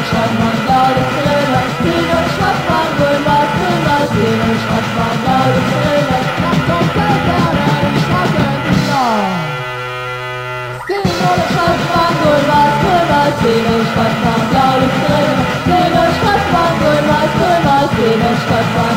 Szívesen mondja, de szőves, piros hatvan gurvát, szőves, piros hatvan gyaruk szőves, látom kezdelre is a könyvna. Piros hatvan gurvát, szőves, piros hatvan gyaruk szőves, piros hatvan gurvát, szőves, piros hatvan